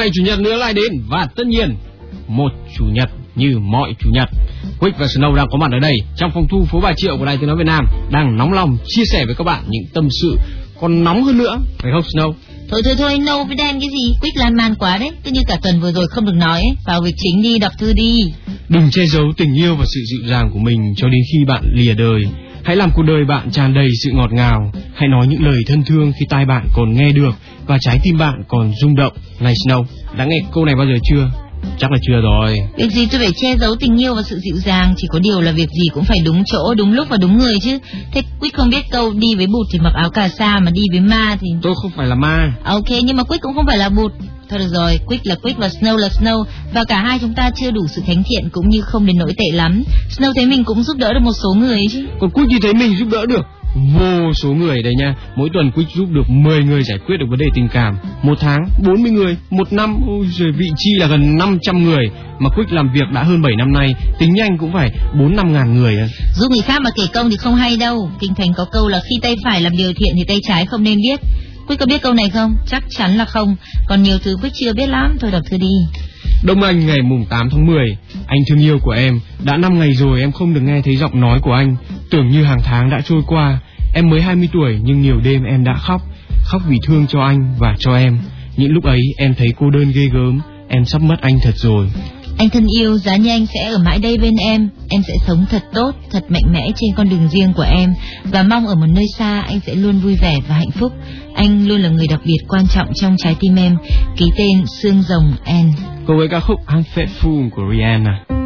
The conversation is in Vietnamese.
ngày chủ nhật nữa lại đến và tất nhiên một chủ nhật như mọi chủ nhật, Quick và Snow đang có mặt ở đây trong phòng thu phố Bà Triệu của Đài Tiếng nói Việt Nam, đang nóng lòng chia sẻ với các bạn những tâm sự còn nóng hơn nữa, phải không Snow? Thôi, No với đen cái gì, Quick lan man quá đấy, cứ như cả tuần vừa rồi không được nói ấy. Vào việc chính đi, đọc thư đi. Đừng che giấu tình yêu và sự dịu dàng của mình cho đến khi bạn lìa đời. Hãy làm cuộc đời bạn tràn đầy sự ngọt ngào. Hãy nói những lời thân thương khi tai bạn còn nghe được và trái tim bạn còn rung động. Này Snow, đã nghe câu này bao giờ chưa? Chắc là chưa rồi. Việc gì tôi phải che giấu tình yêu và sự dịu dàng, chỉ có điều là việc gì cũng phải đúng chỗ, đúng lúc và đúng người chứ. Thế Quick không biết câu đi với bụt thì mặc áo cà sa, mà đi với ma thì... Tôi không phải là ma. Ok, nhưng mà Quick cũng không phải là bụt. Thôi được rồi, Quick là Quick và Snow là Snow, và cả hai chúng ta chưa đủ sự thánh thiện cũng như không đến nỗi tệ lắm. Snow thấy mình cũng giúp đỡ được một số người ấy chứ. Còn Quick thì thấy mình giúp đỡ được vô số người đây nha. Mỗi tuần Quick giúp được 10 người giải quyết được vấn đề tình cảm. Một tháng 40 người, một năm ôi giời, vị chi là gần 500 người. Mà Quick làm việc đã hơn 7 năm nay, tính nhanh cũng phải 4-5 ngàn người. Giúp người khác mà kể công thì không hay đâu. Kinh Thánh có câu là khi tay phải làm điều thiện thì tay trái không nên biết. Quick có biết câu này không? Chắc chắn là không. Còn nhiều thứ Quick chưa biết lắm. Thôi đọc thư đi. Đông Anh ngày mùng 8 tháng 10. Anh thương yêu của em, đã 5 ngày rồi em không được nghe thấy giọng nói của anh. Tưởng như hàng tháng đã trôi qua. Em mới 20 tuổi nhưng nhiều đêm em đã khóc. Khóc vì thương cho anh và cho em. Những lúc ấy em thấy cô đơn ghê gớm. Em sắp mất anh thật rồi. Anh thân yêu, giá như anh sẽ ở mãi đây bên em. Em sẽ sống thật tốt, thật mạnh mẽ trên con đường riêng của em. Và mong ở một nơi xa anh sẽ luôn vui vẻ và hạnh phúc. Anh luôn là người đặc biệt quan trọng trong trái tim em. Ký tên Sương Rồng N. Cùng với ca khúc Unfaithful của Rihanna.